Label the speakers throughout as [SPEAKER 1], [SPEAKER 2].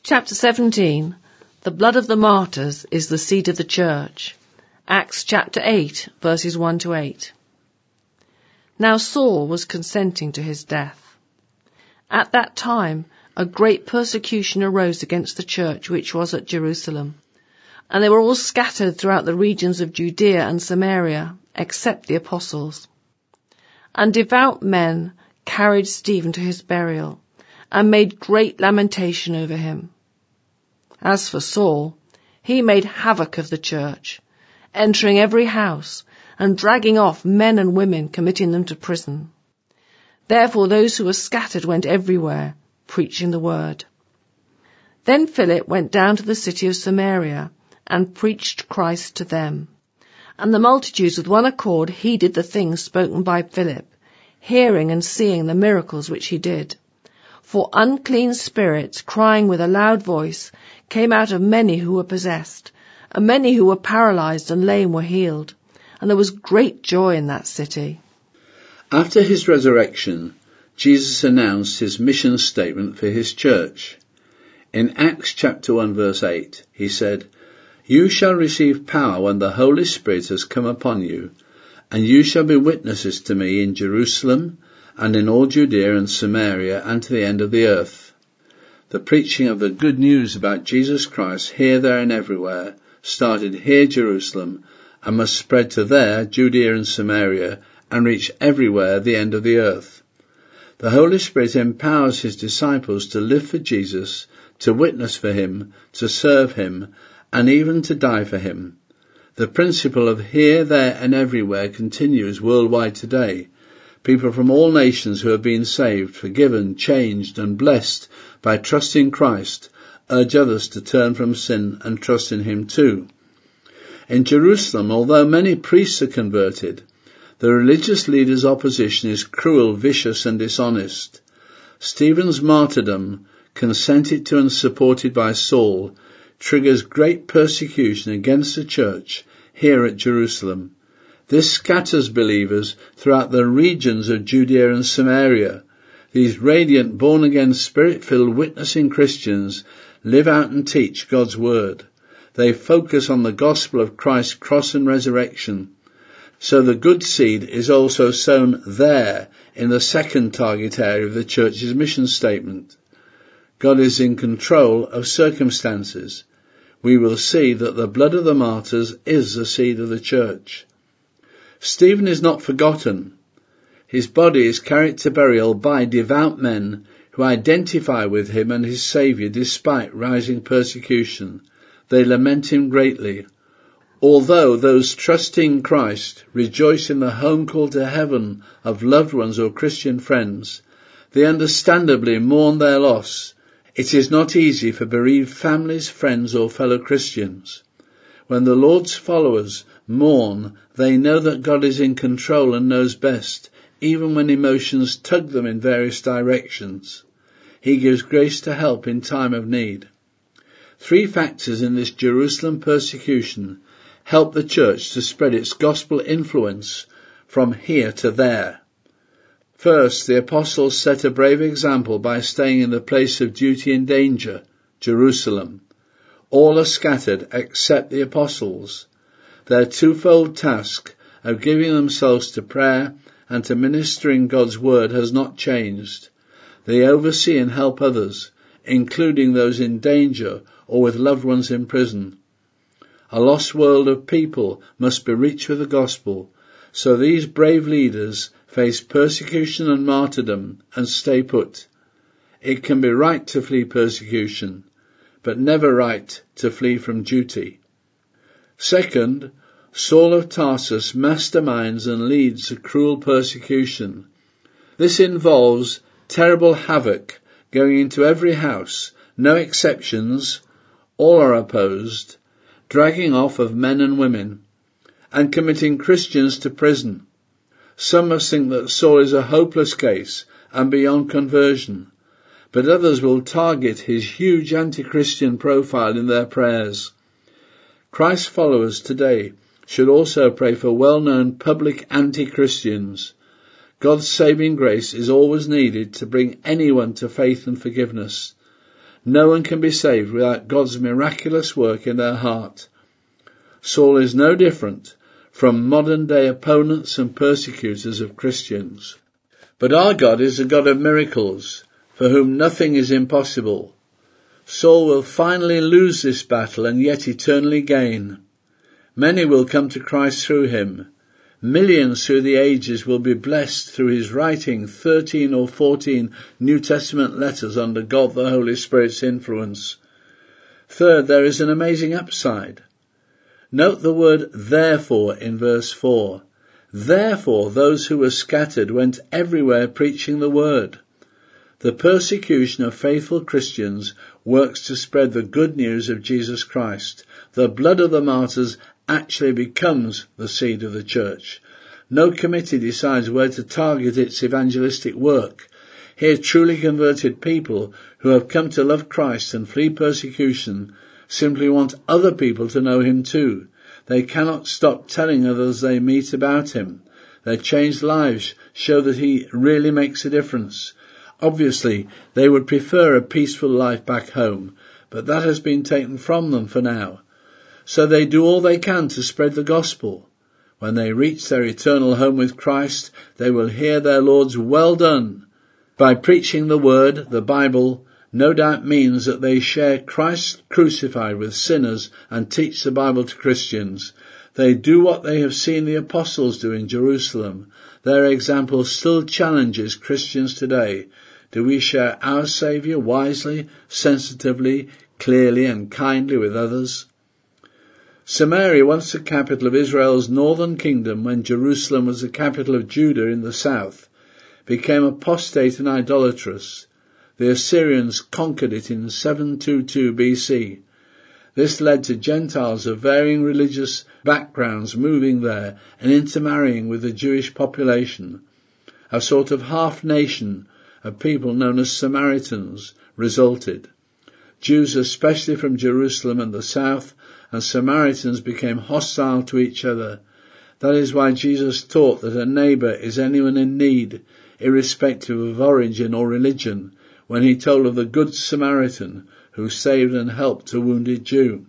[SPEAKER 1] Chapter 17. The blood of the martyrs is the seed of the church. Acts chapter 8, verses 1 to 8. Now Saul was consenting to his death. At that time a great persecution arose against the church which was at Jerusalem, and they were all scattered throughout the regions of Judea and Samaria, except the apostles. And devout men carried Stephen to his burial, and made great lamentation over him. As for Saul, he made havoc of the church, entering every house, and dragging off men and women, committing them to prison. Therefore those who were scattered went everywhere, preaching the word. Then Philip went down to the city of Samaria, and preached Christ to them. And the multitudes with one accord heeded the things spoken by Philip, hearing and seeing the miracles which he did. For unclean spirits, crying with a loud voice, came out of many who were possessed, and many who were paralyzed and lame were healed. And there was great joy in that city.
[SPEAKER 2] After his resurrection, Jesus announced his mission statement for his church. In Acts chapter 1 verse 8, he said, "You shall receive power when the Holy Spirit has come upon you, and you shall be witnesses to me in Jerusalem, and in all Judea and Samaria, and to the end of the earth." The preaching of the good news about Jesus Christ here, there, and everywhere started here, Jerusalem, and must spread to there, Judea and Samaria, and reach everywhere, the end of the earth. The Holy Spirit empowers his disciples to live for Jesus, to witness for him, to serve him, and even to die for him. The principle of here, there, and everywhere continues worldwide today. People from all nations who have been saved, forgiven, changed, and blessed by trusting Christ urge others to turn from sin and trust in him too. In Jerusalem, although many priests are converted, the religious leaders' opposition is cruel, vicious, and dishonest. Stephen's martyrdom, consented to and supported by Saul, triggers great persecution against the church here at Jerusalem. This scatters believers throughout the regions of Judea and Samaria. These radiant, born-again, spirit-filled, witnessing Christians live out and teach God's word. They focus on the gospel of Christ's cross and resurrection. So the good seed is also sown there in the second target area of the church's mission statement. God is in control of circumstances. We will see that the blood of the martyrs is the seed of the church. Stephen is not forgotten. His body is carried to burial by devout men who identify with him and his Saviour despite rising persecution. They lament him greatly. Although those trusting Christ rejoice in the home call to heaven of loved ones or Christian friends, they understandably mourn their loss. It is not easy for bereaved families, friends, or fellow Christians. When the Lord's followers mourn, they know that God is in control and knows best, even when emotions tug them in various directions. He gives grace to help in time of need. Three factors in this Jerusalem persecution help the church to spread its gospel influence from here to there. First, the apostles set a brave example by staying in the place of duty and danger, Jerusalem. All are scattered except the apostles. Their twofold task of giving themselves to prayer and to ministering God's word has not changed. They oversee and help others, including those in danger or with loved ones in prison. A lost world of people must be reached with the gospel, so these brave leaders face persecution and martyrdom and stay put. It can be right to flee persecution, but never right to flee from duty. Second, Saul of Tarsus masterminds and leads a cruel persecution. This involves terrible havoc going into every house, no exceptions, all are opposed, dragging off of men and women, and committing Christians to prison. Some must think that Saul is a hopeless case and beyond conversion, but others will target his huge anti-Christian profile in their prayers. Christ's followers today should also pray for well-known public anti-Christians. God's saving grace is always needed to bring anyone to faith and forgiveness. No one can be saved without God's miraculous work in their heart. Saul is no different from modern-day opponents and persecutors of Christians. But our God is a God of miracles, for whom nothing is impossible. Saul will finally lose this battle and yet eternally gain. Many will come to Christ through him. Millions through the ages will be blessed through his writing 13 or 14 New Testament letters under God the Holy Spirit's influence. Third, there is an amazing upside. Note the word therefore in verse 4. Therefore those who were scattered went everywhere preaching the word. The persecution of faithful Christians works to spread the good news of Jesus Christ. The blood of the martyrs actually becomes the seed of the church. No committee decides where to target its evangelistic work. Here truly converted people who have come to love Christ and flee persecution simply want other people to know him too. They cannot stop telling others they meet about him. Their changed lives show that he really makes a difference. Obviously, they would prefer a peaceful life back home, but that has been taken from them for now. So they do all they can to spread the gospel. When they reach their eternal home with Christ, they will hear their Lord's "Well done." By preaching the word, the Bible, no doubt means that they share Christ crucified with sinners and teach the Bible to Christians. They do what they have seen the apostles do in Jerusalem. Their example still challenges Christians today. Do we share our Saviour wisely, sensitively, clearly and kindly with others? Samaria, once the capital of Israel's northern kingdom when Jerusalem was the capital of Judah in the south, became apostate and idolatrous. The Assyrians conquered it in 722 BC. This led to Gentiles of varying religious backgrounds moving there and intermarrying with the Jewish population. A sort of half-nation of people known as Samaritans resulted. Jews, especially from Jerusalem and the south, and Samaritans became hostile to each other. That is why Jesus taught that a neighbour is anyone in need, irrespective of origin or religion, when he told of the Good Samaritan who saved and helped a wounded Jew.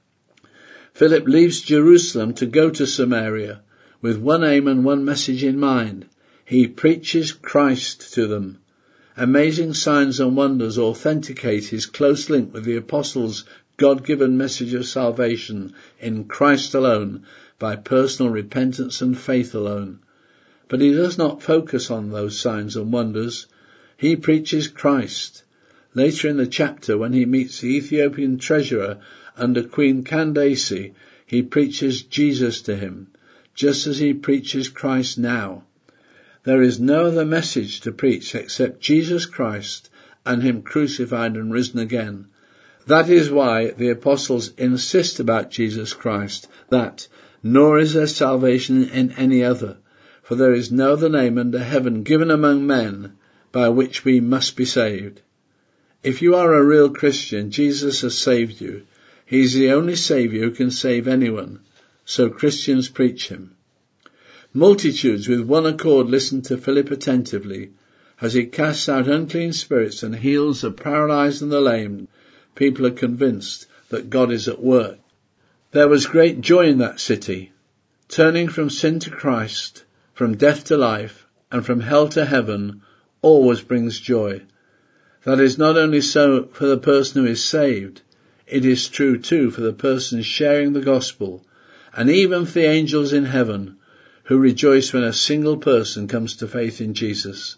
[SPEAKER 2] Philip leaves Jerusalem to go to Samaria with one aim and one message in mind. He preaches Christ to them. Amazing signs and wonders authenticate his close link with the apostles' God-given message of salvation in Christ alone, by personal repentance and faith alone. But he does not focus on those signs and wonders. He preaches Christ. Later in the chapter, when he meets the Ethiopian treasurer under Queen Candace, he preaches Jesus to him, just as he preaches Christ now. There is no other message to preach except Jesus Christ and him crucified and risen again. That is why the apostles insist about Jesus Christ, that nor is there salvation in any other, for there is no other name under heaven given among men by which we must be saved. If you are a real Christian, Jesus has saved you. He is the only Saviour who can save anyone, so Christians preach him. Multitudes with one accord listen to Philip attentively as he casts out unclean spirits and heals the paralyzed and the lame. People are convinced that God is at work. There was great joy in that city. Turning from sin to Christ, from death to life, and from hell to heaven, always brings joy. That is not only so for the person who is saved, it is true too for the person sharing the gospel, and even for the angels in heaven, who rejoice when a single person comes to faith in Jesus.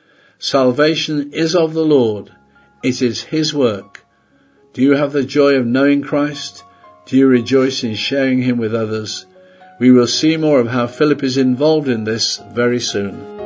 [SPEAKER 2] Salvation is of the Lord. It is his work. Do you have the joy of knowing Christ? Do you rejoice in sharing him with others? We will see more of how Philip is involved in this very soon.